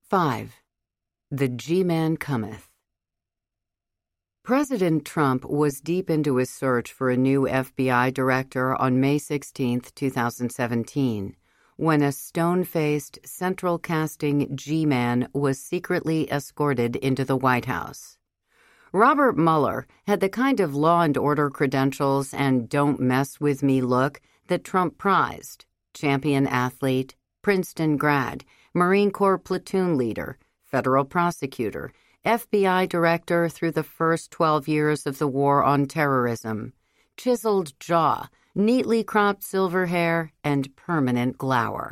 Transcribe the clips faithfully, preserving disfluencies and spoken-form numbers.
five. The G-Man Cometh. President Trump was deep into his search for a new F B I director on May sixteenth, twenty seventeen, when a stone-faced, central-casting G-Man was secretly escorted into the White House. Robert Mueller had the kind of law and order credentials and don't mess with me look that Trump prized. Champion athlete, Princeton grad, Marine Corps platoon leader, federal prosecutor, F B I director through the first twelve years of the war on terrorism, chiseled jaw, neatly cropped silver hair, and permanent glower.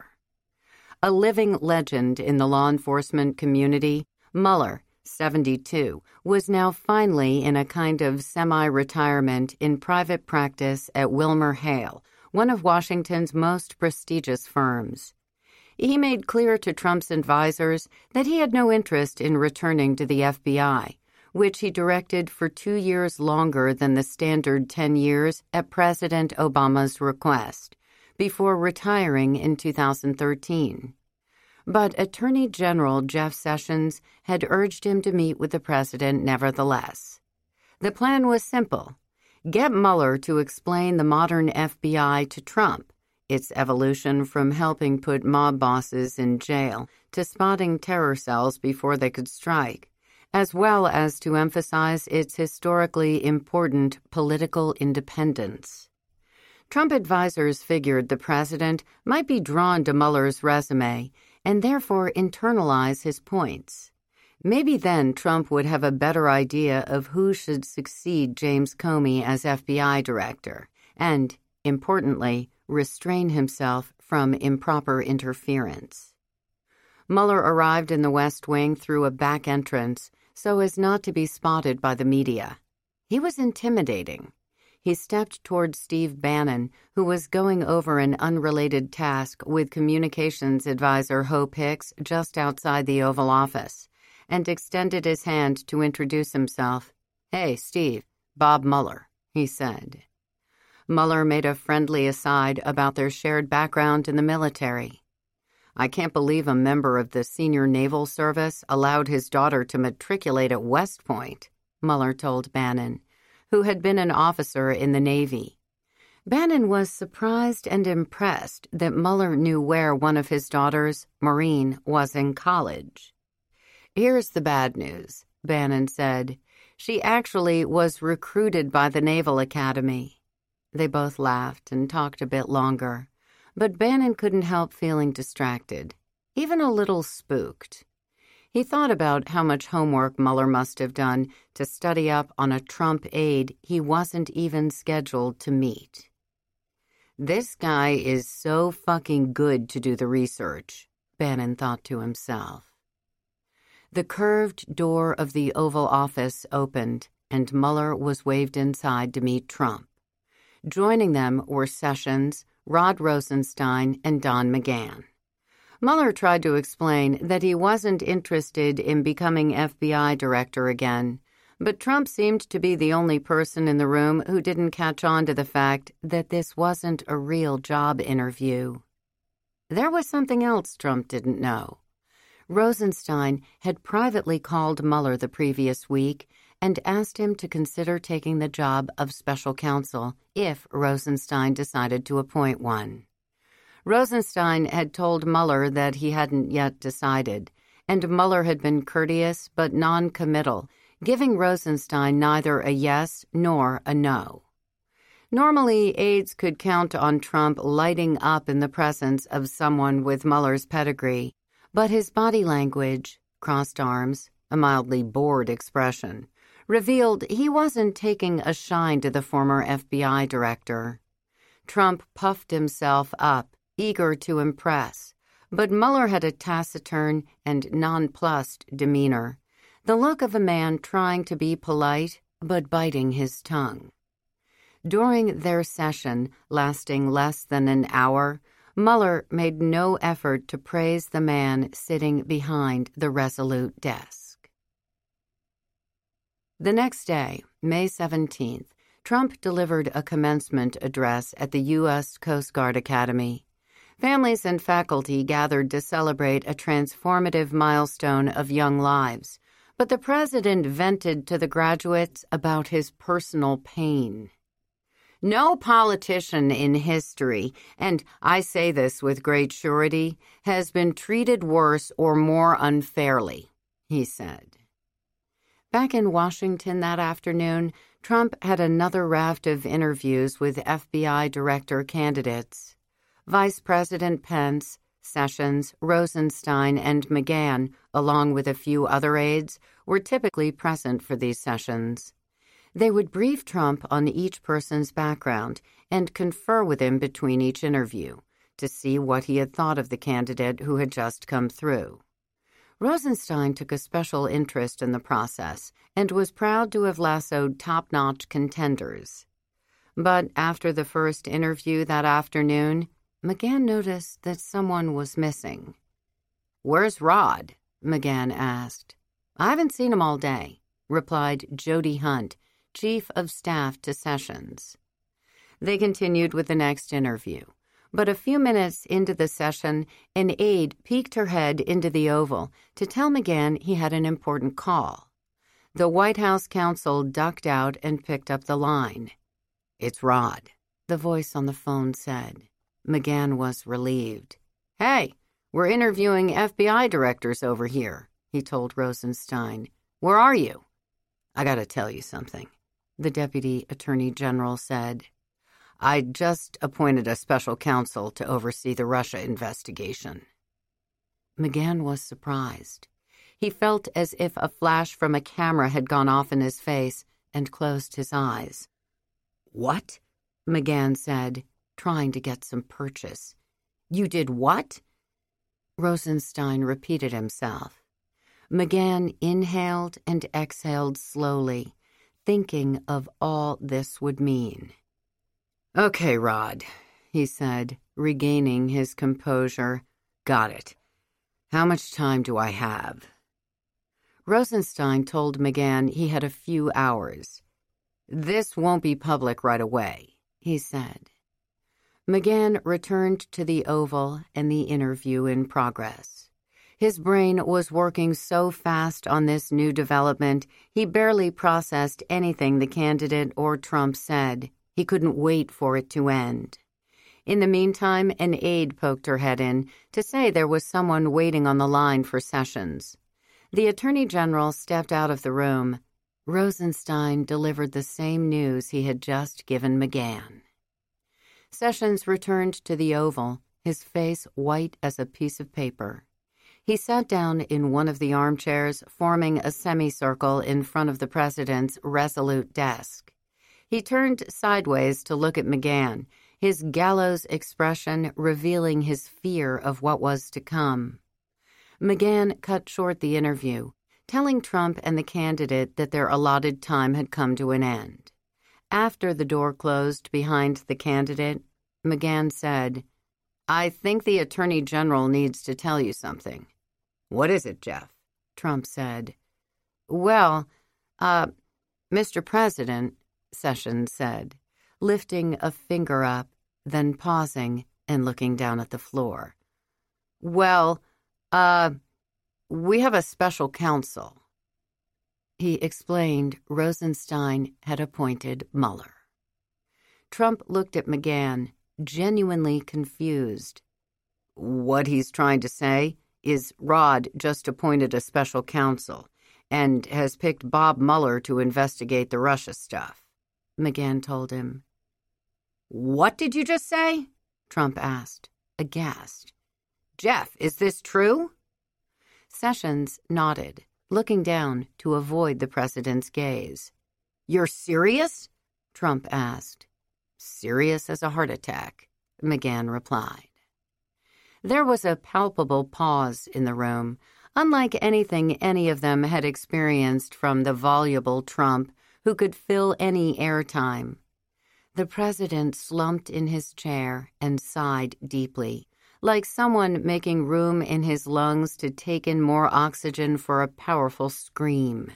A living legend in the law enforcement community, Mueller, seventy-two, was now finally in a kind of semi-retirement in private practice at WilmerHale, one of Washington's most prestigious firms. He made clear to Trump's advisors that he had no interest in returning to the F B I, which he directed for two years longer than the standard ten years at President Obama's request, before retiring in two thousand thirteen. But Attorney General Jeff Sessions had urged him to meet with the president nevertheless. The plan was simple. Get Mueller to explain the modern F B I to Trump, its evolution from helping put mob bosses in jail to spotting terror cells before they could strike, as well as to emphasize its historically important political independence. Trump advisors figured the president might be drawn to Mueller's resume and therefore internalize his points. Maybe then Trump would have a better idea of who should succeed James Comey as F B I director and, importantly, restrain himself from improper interference. Mueller arrived in the West Wing through a back entrance so as not to be spotted by the media. He was intimidating. He stepped toward Steve Bannon, who was going over an unrelated task with communications advisor Hope Hicks just outside the Oval Office, and extended his hand to introduce himself. "Hey, Steve, Bob Mueller," he said. Mueller made a friendly aside about their shared background in the military. "I can't believe a member of the senior naval service allowed his daughter to matriculate at West Point," Mueller told Bannon, who had been an officer in the Navy. Bannon was surprised and impressed that Mueller knew where one of his daughters, Maureen, was in college. "Here's the bad news," Bannon said. "She actually was recruited by the Naval Academy." They both laughed and talked a bit longer, but Bannon couldn't help feeling distracted, even a little spooked. He thought about how much homework Mueller must have done to study up on a Trump aide he wasn't even scheduled to meet. "This guy is so fucking good to do the research," Bannon thought to himself. The curved door of the Oval Office opened, and Mueller was waved inside to meet Trump. Joining them were Sessions, Rod Rosenstein, and Don McGahn. Mueller tried to explain that he wasn't interested in becoming F B I director again, but Trump seemed to be the only person in the room who didn't catch on to the fact that this wasn't a real job interview. There was something else Trump didn't know. Rosenstein had privately called Mueller the previous week and asked him to consider taking the job of special counsel if Rosenstein decided to appoint one. Rosenstein had told Mueller that he hadn't yet decided, and Mueller had been courteous but non-committal, giving Rosenstein neither a yes nor a no. Normally, aides could count on Trump lighting up in the presence of someone with Mueller's pedigree, but his body language, crossed arms, a mildly bored expression, revealed he wasn't taking a shine to the former F B I director. Trump puffed himself up, eager to impress, but Mueller had a taciturn and nonplussed demeanor, the look of a man trying to be polite but biting his tongue. During their session, lasting less than an hour, Mueller made no effort to praise the man sitting behind the resolute desk. The next day, May seventeenth, Trump delivered a commencement address at the U S Coast Guard Academy. Families and faculty gathered to celebrate a transformative milestone of young lives, but the president vented to the graduates about his personal pain. No politician in history, and I say this with great surety, has been treated worse or more unfairly, he said. Back in Washington that afternoon, Trump had another raft of interviews with F B I director candidates. Vice President Pence, Sessions, Rosenstein, and McGahn, along with a few other aides, were typically present for these sessions. They would brief Trump on each person's background and confer with him between each interview to see what he had thought of the candidate who had just come through. Rosenstein took a special interest in the process and was proud to have lassoed top-notch contenders. But after the first interview that afternoon, McGahn noticed that someone was missing. "Where's Rod?" McGahn asked. "I haven't seen him all day," replied Jody Hunt, Chief of Staff to Sessions. They continued with the next interview, but a few minutes into the session, an aide peeked her head into the Oval to tell McGahn he had an important call. The White House counsel ducked out and picked up the line. "It's Rod," the voice on the phone said. McGahn was relieved. "Hey, we're interviewing F B I directors over here," he told Rosenstein. "Where are you?" "I gotta tell you something," the Deputy Attorney General said. "I just appointed a special counsel to oversee the Russia investigation." McGahn was surprised. He felt as if a flash from a camera had gone off in his face and closed his eyes. "What?" McGahn said, trying to get some purchase. "You did what?" Rosenstein repeated himself. McGahn inhaled and exhaled slowly, thinking of all this would mean. "Okay, Rod," he said, regaining his composure. "Got it. How much time do I have?" Rosenstein told McGahn he had a few hours. "This won't be public right away," he said. McGahn returned to the Oval and the interview in progress. His brain was working so fast on this new development, he barely processed anything the candidate or Trump said. He couldn't wait for it to end. In the meantime, an aide poked her head in to say there was someone waiting on the line for Sessions. The Attorney General stepped out of the room. Rosenstein delivered the same news he had just given McGahn. Sessions returned to the Oval, his face white as a piece of paper. He sat down in one of the armchairs, forming a semicircle in front of the president's resolute desk. He turned sideways to look at McGahn, his gallows expression revealing his fear of what was to come. McGahn cut short the interview, telling Trump and the candidate that their allotted time had come to an end. After the door closed behind the candidate, McGahn said, "I think the Attorney General needs to tell you something." "What is it, Jeff?" Trump said. "Well, uh, Mister President," Sessions said, lifting a finger up, then pausing and looking down at the floor. "Well, uh, we have a special counsel." He explained Rosenstein had appointed Mueller. Trump looked at McGahn, genuinely confused. "What he's trying to say is Rod just appointed a special counsel and has picked Bob Mueller to investigate the Russia stuff," McGahn told him. "What did you just say?" Trump asked, aghast. "Jeff, is this true?" Sessions nodded, looking down to avoid the president's gaze. "You're serious?" Trump asked. "Serious as a heart attack," McGahn replied. There was a palpable pause in the room, unlike anything any of them had experienced from the voluble Trump, who could fill any airtime. The president slumped in his chair and sighed deeply, like someone making room in his lungs to take in more oxygen for a powerful scream.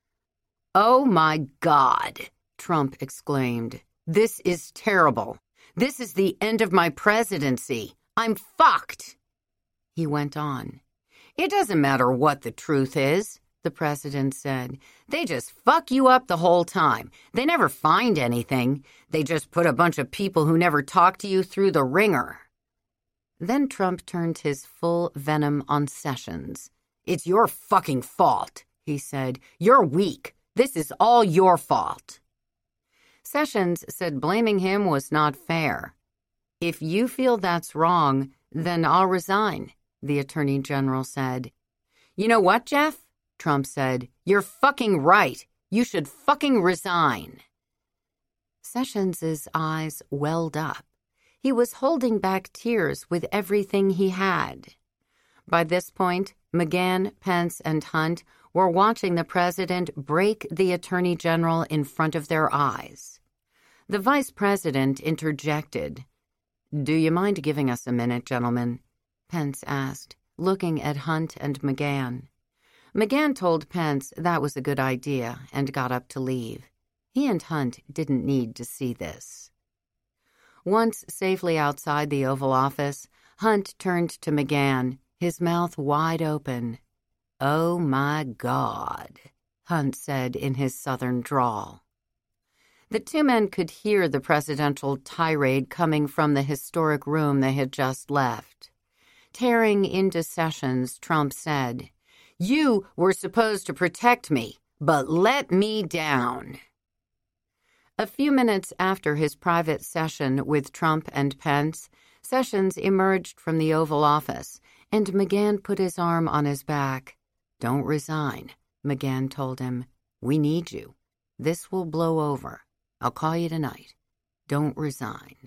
"Oh, my God," Trump exclaimed. "This is terrible. This is the end of my presidency. I'm fucked. He went on. It doesn't matter what the truth is, the president said. They just fuck you up the whole time. They never find anything. They just put a bunch of people who never talk to you through the ringer. Then Trump turned his full venom on Sessions. It's your fucking fault, he said. You're weak. This is all your fault. Sessions said blaming him was not fair. If you feel that's wrong, then I'll resign, the Attorney General said. You know what, Jeff? Trump said. You're fucking right. You should fucking resign. Sessions's eyes welled up. He was holding back tears with everything he had. By this point, McGahn, Pence, and Hunt were watching the president break the Attorney General in front of their eyes. The vice president interjected. Do you mind giving us a minute, gentlemen? Pence asked, looking at Hunt and McGahn. McGahn told Pence that was a good idea and got up to leave. He and Hunt didn't need to see this. Once safely outside the Oval Office, Hunt turned to McGahn, his mouth wide open. Oh, my God, Hunt said in his southern drawl. The two men could hear the presidential tirade coming from the historic room they had just left. Tearing into Sessions, Trump said, You were supposed to protect me, but let me down. A few minutes after his private session with Trump and Pence, Sessions emerged from the Oval Office, and McGahn put his arm on his back. Don't resign, McGahn told him. We need you. This will blow over. I'll call you tonight. Don't resign.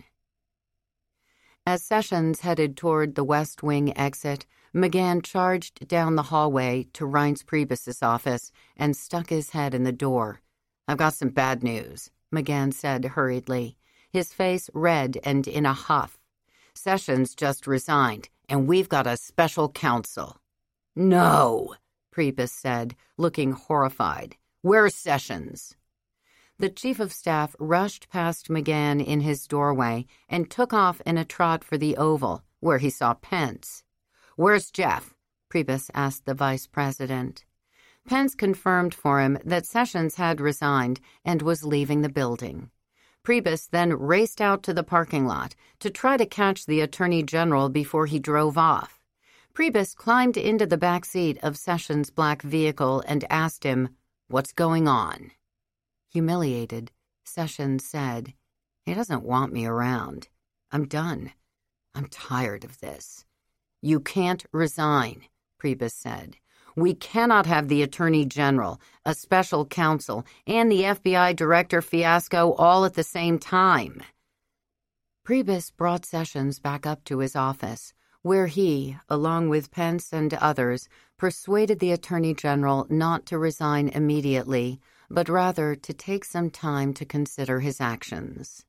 As Sessions headed toward the West Wing exit, McGahn charged down the hallway to Reince Priebus's office and stuck his head in the door. I've got some bad news, McGahn said hurriedly, his face red and in a huff. Sessions just resigned, and we've got a special counsel. No, Priebus said, looking horrified. Where's Sessions? The chief of staff rushed past McGahn in his doorway and took off in a trot for the Oval, where he saw Pence. Where's Jeff? Priebus asked the vice president. Pence confirmed for him that Sessions had resigned and was leaving the building. Priebus then raced out to the parking lot to try to catch the Attorney General before he drove off. Priebus climbed into the back seat of Sessions' black vehicle and asked him, What's going on? Humiliated, Sessions said, He doesn't want me around. I'm done. I'm tired of this. You can't resign, Priebus said. We cannot have the Attorney General, a special counsel, and the F B I Director fiasco all at the same time. Priebus brought Sessions back up to his office, where he, along with Pence and others, persuaded the Attorney General not to resign immediately, but rather to take some time to consider his actions.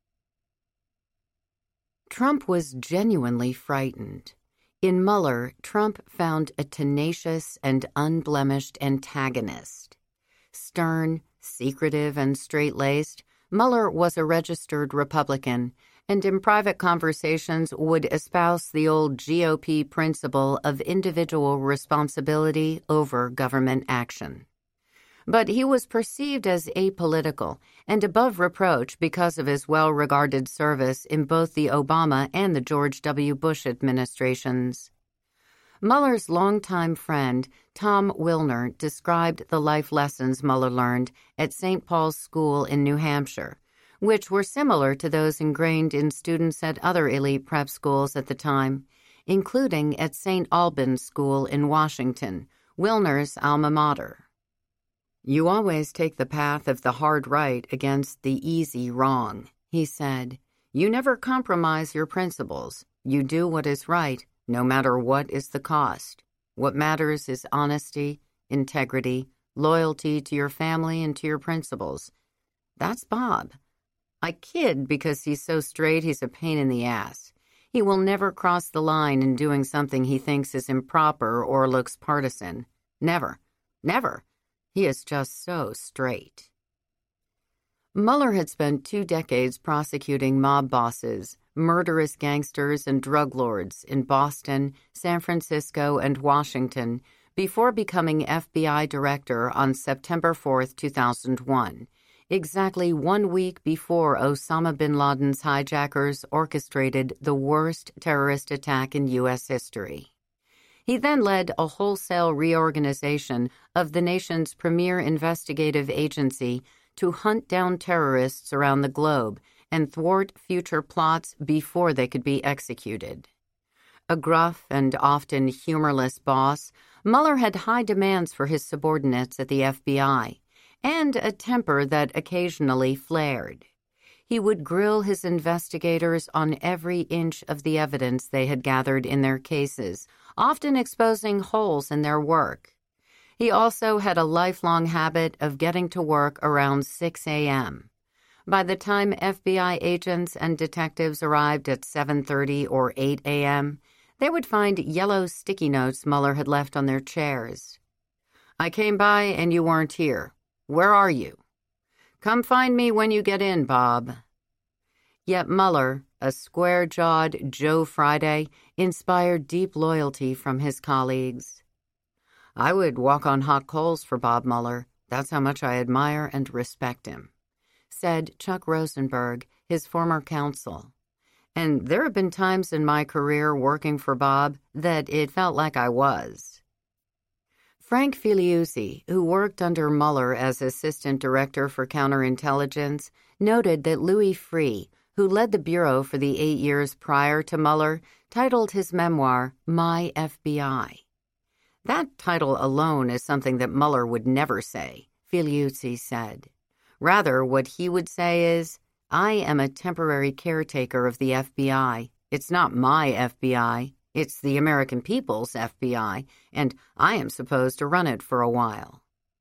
Trump was genuinely frightened. In Mueller, Trump found a tenacious and unblemished antagonist. Stern, secretive, and straight-laced, Mueller was a registered Republican, and in private conversations would espouse the old G O P principle of individual responsibility over government action. But he was perceived as apolitical and above reproach because of his well-regarded service in both the Obama and the George W. Bush administrations. Mueller's longtime friend, Tom Wilner, described the life lessons Mueller learned at Saint Paul's School in New Hampshire, which were similar to those ingrained in students at other elite prep schools at the time, including at Saint Albans School in Washington, Wilner's alma mater. You always take the path of the hard right against the easy wrong, he said. You never compromise your principles. You do what is right, no matter what is the cost. What matters is honesty, integrity, loyalty to your family and to your principles. That's Bob. I kid because he's so straight he's a pain in the ass. He will never cross the line in doing something he thinks is improper or looks partisan. Never. Never. He is just so straight. Mueller had spent two decades prosecuting mob bosses, murderous gangsters, and drug lords in Boston, San Francisco, and Washington before becoming F B I director on September fourth, two thousand one, exactly one week before Osama bin Laden's hijackers orchestrated the worst terrorist attack in U S history. He then led a wholesale reorganization of the nation's premier investigative agency to hunt down terrorists around the globe and thwart future plots before they could be executed. A gruff and often humorless boss, Mueller had high demands for his subordinates at the F B I, and a temper that occasionally flared. He would grill his investigators on every inch of the evidence they had gathered in their cases, often exposing holes in their work. He also had a lifelong habit of getting to work around six a.m. By the time F B I agents and detectives arrived at seven thirty or eight a.m., they would find yellow sticky notes Mueller had left on their chairs. "I came by and you weren't here. Where are you? Come find me when you get in, Bob." Yet Mueller, a square-jawed Joe Friday, inspired deep loyalty from his colleagues. "I would walk on hot coals for Bob Mueller. That's how much I admire and respect him," said Chuck Rosenberg, his former counsel. "And there have been times in my career working for Bob that it felt like I was." Frank Filiuzzi, who worked under Mueller as Assistant Director for Counterintelligence, noted that Louis Freeh, who led the Bureau for the eight years prior to Mueller, titled his memoir, My F B I. That title alone is something that Mueller would never say, Filiuzzi said. Rather, what he would say is, "I am a temporary caretaker of the F B I. It's not my F B I. It's the American people's F B I, and I am supposed to run it for a while."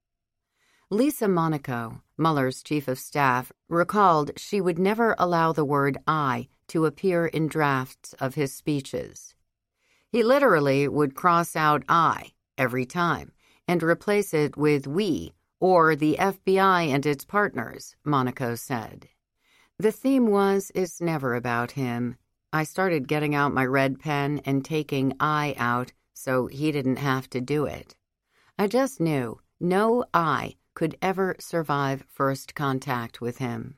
Lisa Monaco, Mueller's chief of staff, recalled she would never allow the word I to appear in drafts of his speeches. He literally would cross out I every time and replace it with we or the F B I and its partners, Monaco said. The theme was, it's never about him. I started getting out my red pen and taking I out so he didn't have to do it. I just knew no I could ever survive first contact with him.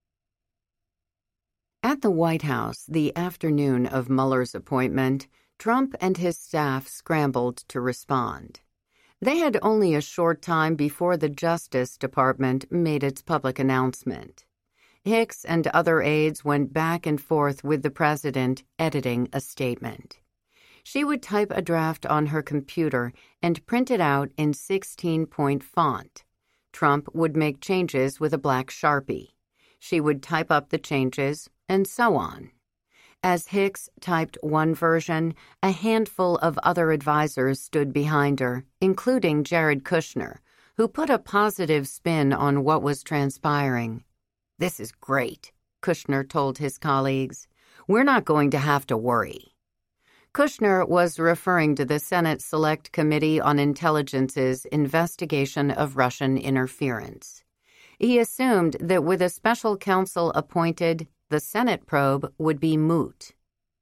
At the White House, the afternoon of Mueller's appointment, Trump and his staff scrambled to respond. They had only a short time before the Justice Department made its public announcement. Hicks and other aides went back and forth with the president, editing a statement. She would type a draft on her computer and print it out in sixteen-point font. Trump would make changes with a black Sharpie. She would type up the changes, and so on. As Hicks typed one version, a handful of other advisors stood behind her, including Jared Kushner, who put a positive spin on what was transpiring. "This is great," Kushner told his colleagues. "We're not going to have to worry." Kushner was referring to the Senate Select Committee on Intelligence's investigation of Russian interference. He assumed that with a special counsel appointed, the Senate probe would be moot.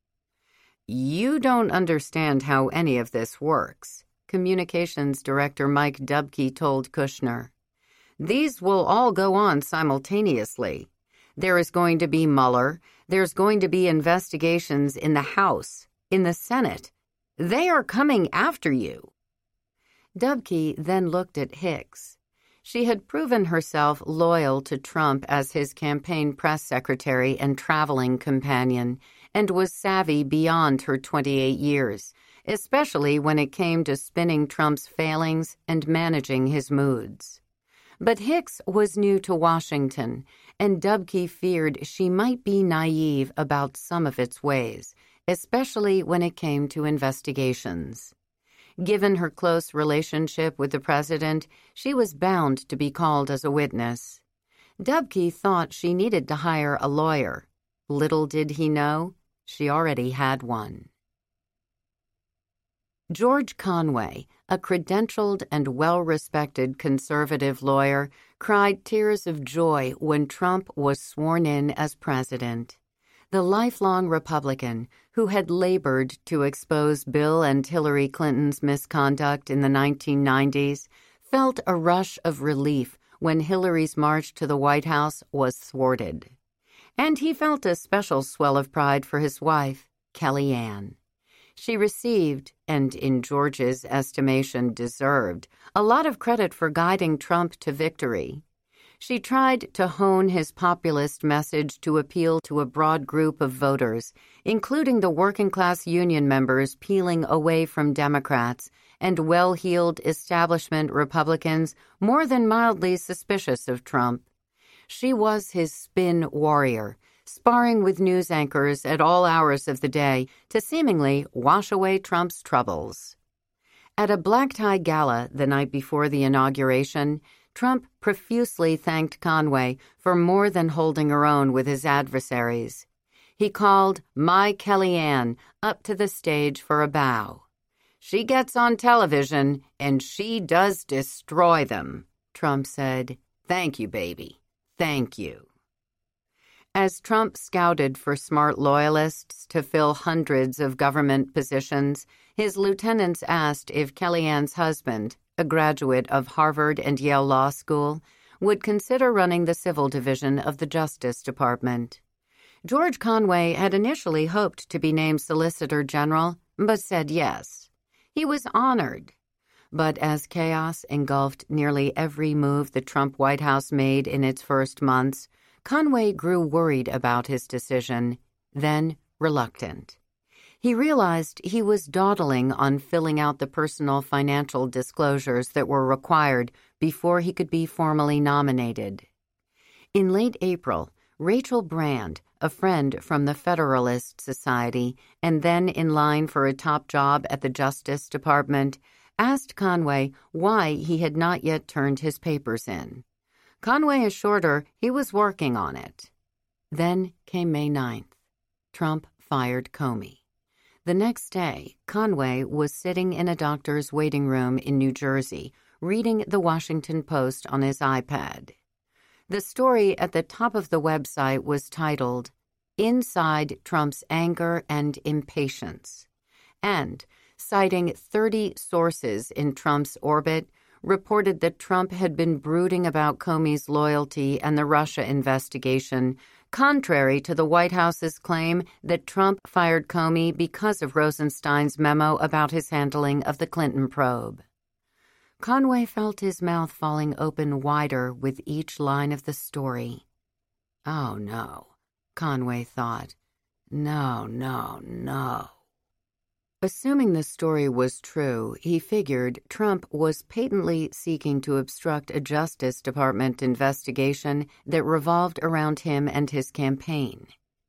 "You don't understand how any of this works," Communications Director Mike Dubke told Kushner. "These will all go on simultaneously. There is going to be Mueller. There's going to be investigations in the House, in the Senate. They are coming after you." Dubke then looked at Hicks. She had proven herself loyal to Trump as his campaign press secretary and traveling companion, and was savvy beyond her twenty-eight years, especially when it came to spinning Trump's failings and managing his moods. But Hicks was new to Washington, and Dubke feared she might be naive about some of its ways, especially when it came to investigations. Given her close relationship with the president, she was bound to be called as a witness. Dubke thought she needed to hire a lawyer. Little did he know, she already had one. George Conway, a credentialed and well-respected conservative lawyer, cried tears of joy when Trump was sworn in as president. The lifelong Republican, who had labored to expose Bill and Hillary Clinton's misconduct in the nineteen nineties, felt a rush of relief when Hillary's march to the White House was thwarted. And he felt a special swell of pride for his wife, Kellyanne. She received, and in George's estimation deserved, a lot of credit for guiding Trump to victory. She tried to hone his populist message to appeal to a broad group of voters, including the working-class union members peeling away from Democrats and well-heeled establishment Republicans more than mildly suspicious of Trump. She was his spin warrior, sparring with news anchors at all hours of the day to seemingly wash away Trump's troubles. At a black-tie gala the night before the inauguration, Trump profusely thanked Conway for more than holding her own with his adversaries. He called My Kellyanne up to the stage for a bow. "She gets on television, and she does destroy them," Trump said. "Thank you, baby. Thank you." As Trump scouted for smart loyalists to fill hundreds of government positions, his lieutenants asked if Kellyanne's husband, a graduate of Harvard and Yale Law School, would consider running the civil division of the Justice Department. George Conway had initially hoped to be named Solicitor General, but said yes. He was honored. But as chaos engulfed nearly every move the Trump White House made in its first months, Conway grew worried about his decision, then reluctant. He realized he was dawdling on filling out the personal financial disclosures that were required before he could be formally nominated. In late April, Rachel Brand, a friend from the Federalist Society and then in line for a top job at the Justice Department, asked Conway why he had not yet turned his papers in. Conway assured her he was working on it. Then came May ninth. Trump fired Comey. The next day, Conway was sitting in a doctor's waiting room in New Jersey, reading the Washington Post on his iPad. The story at the top of the website was titled, "Inside Trump's Anger and Impatience," and, citing thirty sources in Trump's orbit, reported that Trump had been brooding about Comey's loyalty and the Russia investigation, contrary to the White House's claim that Trump fired Comey because of Rosenstein's memo about his handling of the Clinton probe. Conway felt his mouth falling open wider with each line of the story. Oh, no, Conway thought. No, no, no. Assuming the story was true, he figured Trump was patently seeking to obstruct a Justice Department investigation that revolved around him and his campaign.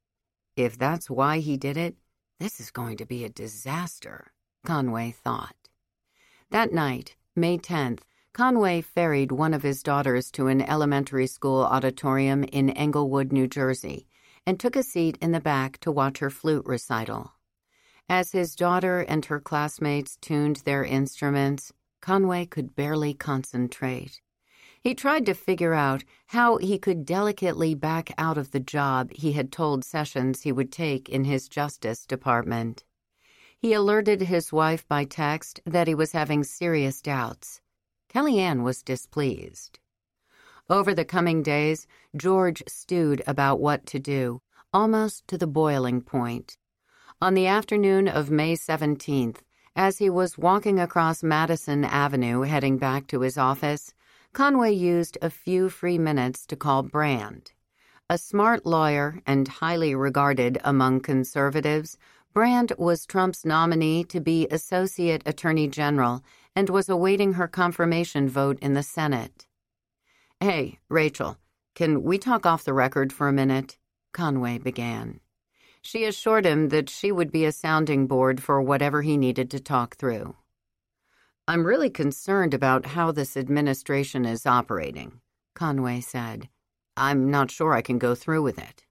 If that's why he did it, this is going to be a disaster, Conway thought. That night, May tenth, Conway ferried one of his daughters to an elementary school auditorium in Englewood, New Jersey, and took a seat in the back to watch her flute recital. As his daughter and her classmates tuned their instruments, Conway could barely concentrate. He tried to figure out how he could delicately back out of the job he had told Sessions he would take in his Justice Department. He alerted his wife by text that he was having serious doubts. Kellyanne was displeased. Over the coming days, George stewed about what to do, almost to the boiling point. On the afternoon of May seventeenth, as he was walking across Madison Avenue heading back to his office, Conway used a few free minutes to call Brand. A smart lawyer and highly regarded among conservatives, Brand was Trump's nominee to be Associate Attorney General and was awaiting her confirmation vote in the Senate. "Hey, Rachel, can we talk off the record for a minute?" Conway began. She assured him that she would be a sounding board for whatever he needed to talk through. "I'm really concerned about how this administration is operating," Conway said. "I'm not sure I can go through with it."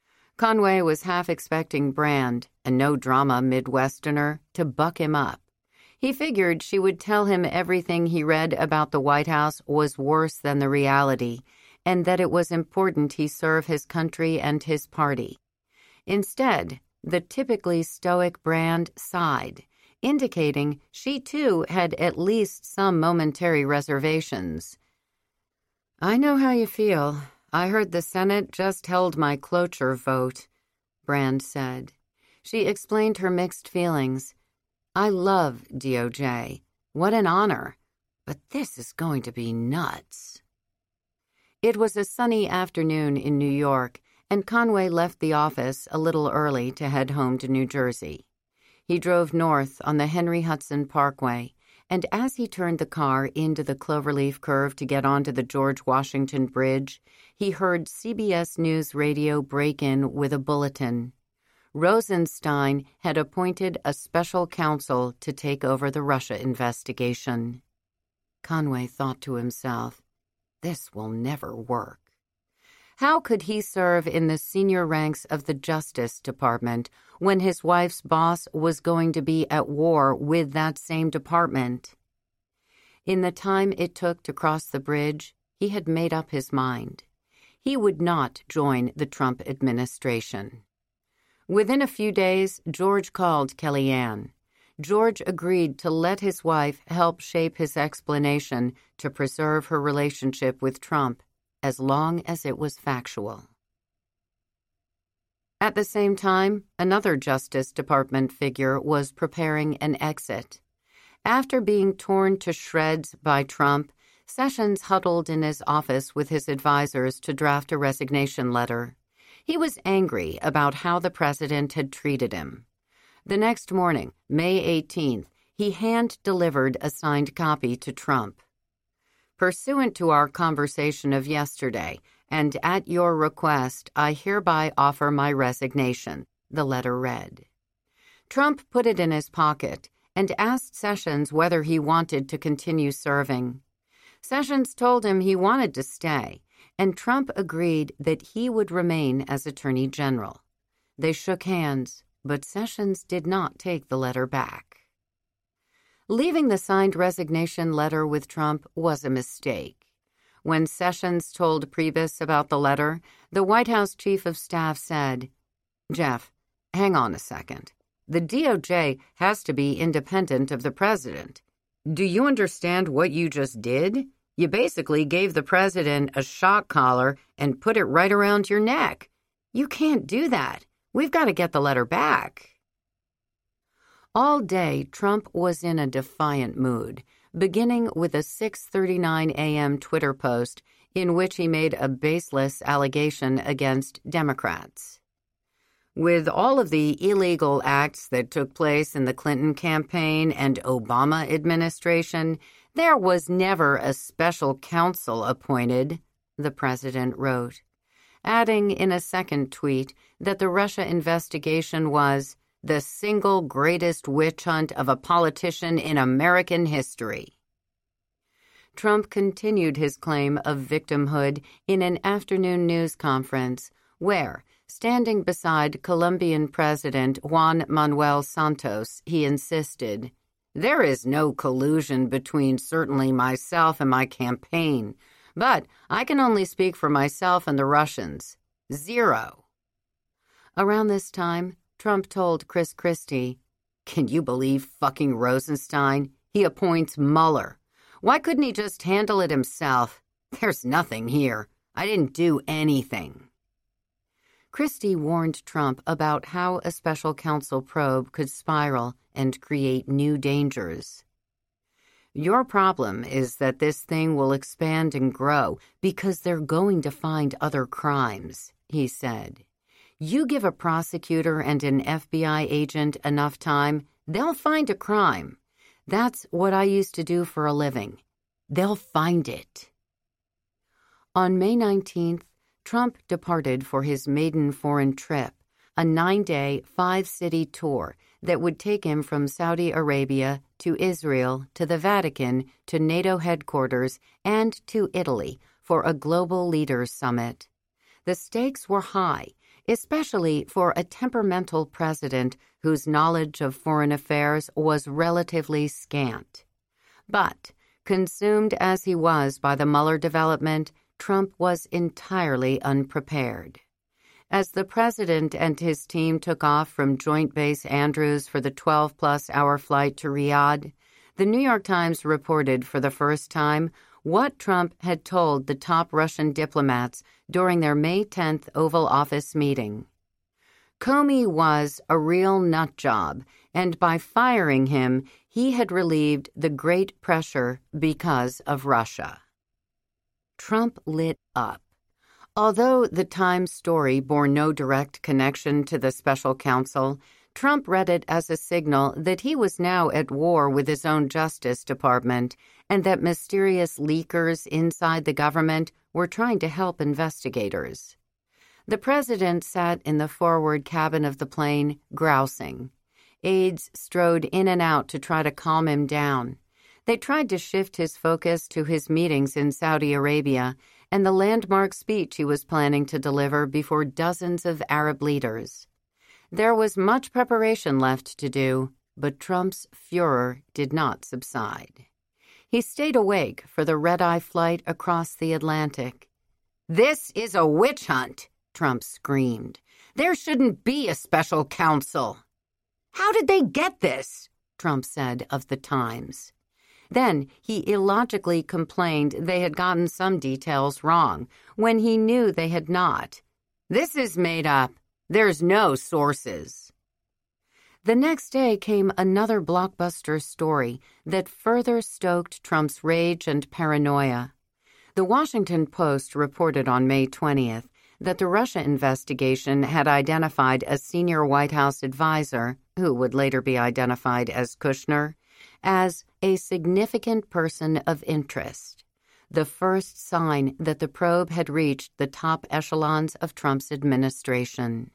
Conway was half expecting Brand, a no-drama Midwesterner, to buck him up. He figured she would tell him everything he read about the White House was worse than the reality, and that it was important he serve his country and his party. Instead, the typically stoic Brand sighed, indicating she too had at least some momentary reservations. "I know how you feel. I heard the Senate just held my cloture vote," Brand said. She explained her mixed feelings. "I love D O J. What an honor. But this is going to be nuts." It was a sunny afternoon in New York, and Conway left the office a little early to head home to New Jersey. He drove north on the Henry Hudson Parkway, and as he turned the car into the Cloverleaf curve to get onto the George Washington Bridge, he heard C B S News Radio break in with a bulletin. Rosenstein had appointed a special counsel to take over the Russia investigation. Conway thought to himself, this will never work. How could he serve in the senior ranks of the Justice Department when his wife's boss was going to be at war with that same department? In the time it took to cross the bridge, he had made up his mind. He would not join the Trump administration. Within a few days, George called Kellyanne. George agreed to let his wife help shape his explanation to preserve her relationship with Trump, as long as it was factual. At the same time, another Justice Department figure was preparing an exit. After being torn to shreds by Trump, Sessions huddled in his office with his advisors to draft a resignation letter. He was angry about how the president had treated him. The next morning, May eighteenth, he hand-delivered a signed copy to Trump. "Pursuant to our conversation of yesterday, and at your request, I hereby offer my resignation," the letter read. Trump put it in his pocket and asked Sessions whether he wanted to continue serving. Sessions told him he wanted to stay, and Trump agreed that he would remain as Attorney General. They shook hands, but Sessions did not take the letter back. Leaving the signed resignation letter with Trump was a mistake. When Sessions told Priebus about the letter, the White House Chief of Staff said, "Jeff, hang on a second. The D O J has to be independent of the president. Do you understand what you just did? You basically gave the president a shock collar and put it right around your neck. You can't do that. We've got to get the letter back." All day, Trump was in a defiant mood, beginning with a six thirty-nine a.m. Twitter post in which he made a baseless allegation against Democrats. "With all of the illegal acts that took place in the Clinton campaign and Obama administration, there was never a special counsel appointed," the president wrote, adding in a second tweet that the Russia investigation was the single greatest witch hunt of a politician in American history. Trump continued his claim of victimhood in an afternoon news conference where, standing beside Colombian President Juan Manuel Santos, he insisted, "There is no collusion between certainly myself and my campaign, but I can only speak for myself and the Russians. Zero." Around this time, Trump told Chris Christie, "Can you believe fucking Rosenstein? He appoints Mueller. Why couldn't he just handle it himself? There's nothing here. I didn't do anything." Christie warned Trump about how a special counsel probe could spiral and create new dangers. "Your problem is that this thing will expand and grow because they're going to find other crimes," he said. "You give a prosecutor and an F B I agent enough time, they'll find a crime. That's what I used to do for a living. They'll find it." On May nineteenth, Trump departed for his maiden foreign trip, a nine-day, five-city tour that would take him from Saudi Arabia to Israel to the Vatican to NATO headquarters and to Italy for a global leaders summit. The stakes were high. especially for a temperamental president whose knowledge of foreign affairs was relatively scant. But, consumed as he was by the Mueller development, Trump was entirely unprepared. As the president and his team took off from Joint Base Andrews for the twelve-plus hour flight to Riyadh, the New York Times reported for the first time what Trump had told the top Russian diplomats during their May tenth Oval Office meeting. Comey was a real nut job, and by firing him, he had relieved the great pressure because of Russia. Trump lit up. Although the Times story bore no direct connection to the special counsel, Trump read it as a signal that he was now at war with his own Justice Department and that mysterious leakers inside the government were trying to help investigators. The president sat in the forward cabin of the plane, grousing. Aides strode in and out to try to calm him down. They tried to shift his focus to his meetings in Saudi Arabia and the landmark speech he was planning to deliver before dozens of Arab leaders. There was much preparation left to do, but Trump's furor did not subside. He stayed awake for the red-eye flight across the Atlantic. "This is a witch hunt," Trump screamed. "There shouldn't be a special counsel." "How did they get this?" Trump said of the Times. Then he illogically complained they had gotten some details wrong, when he knew they had not. "This is made up. There's no sources." The next day came another blockbuster story that further stoked Trump's rage and paranoia. The Washington Post reported on May twentieth that the Russia investigation had identified a senior White House advisor, who would later be identified as Kushner, as a significant person of interest, the first sign that the probe had reached the top echelons of Trump's administration.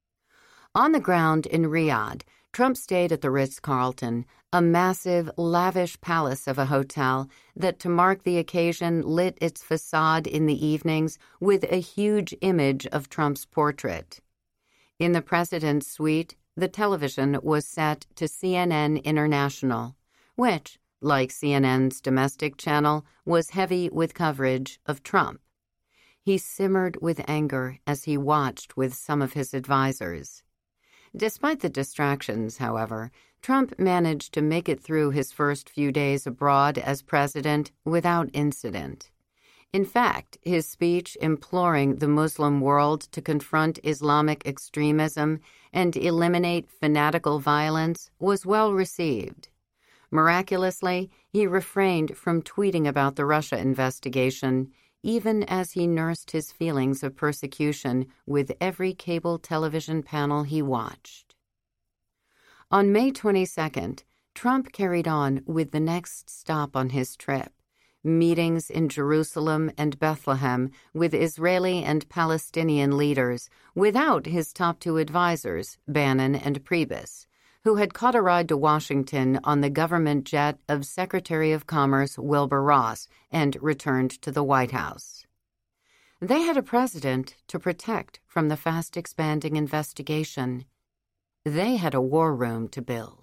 On the ground in Riyadh, Trump stayed at the Ritz-Carlton, a massive, lavish palace of a hotel that, to mark the occasion, lit its facade in the evenings with a huge image of Trump's portrait. In the president's suite, the television was set to C N N International, which, like C N N's domestic channel, was heavy with coverage of Trump. He simmered with anger as he watched with some of his advisors. Despite the distractions, however, Trump managed to make it through his first few days abroad as president without incident. In fact, his speech imploring the Muslim world to confront Islamic extremism and eliminate fanatical violence was well received. Miraculously, he refrained from tweeting about the Russia investigation, even as he nursed his feelings of persecution with every cable television panel he watched. On May twenty-second, Trump carried on with the next stop on his trip, meetings in Jerusalem and Bethlehem with Israeli and Palestinian leaders without his top two advisors, Bannon and Priebus, who had caught a ride to Washington on the government jet of Secretary of Commerce Wilbur Ross and returned to the White House. They had a president to protect from the fast-expanding investigation. They had a war room to build.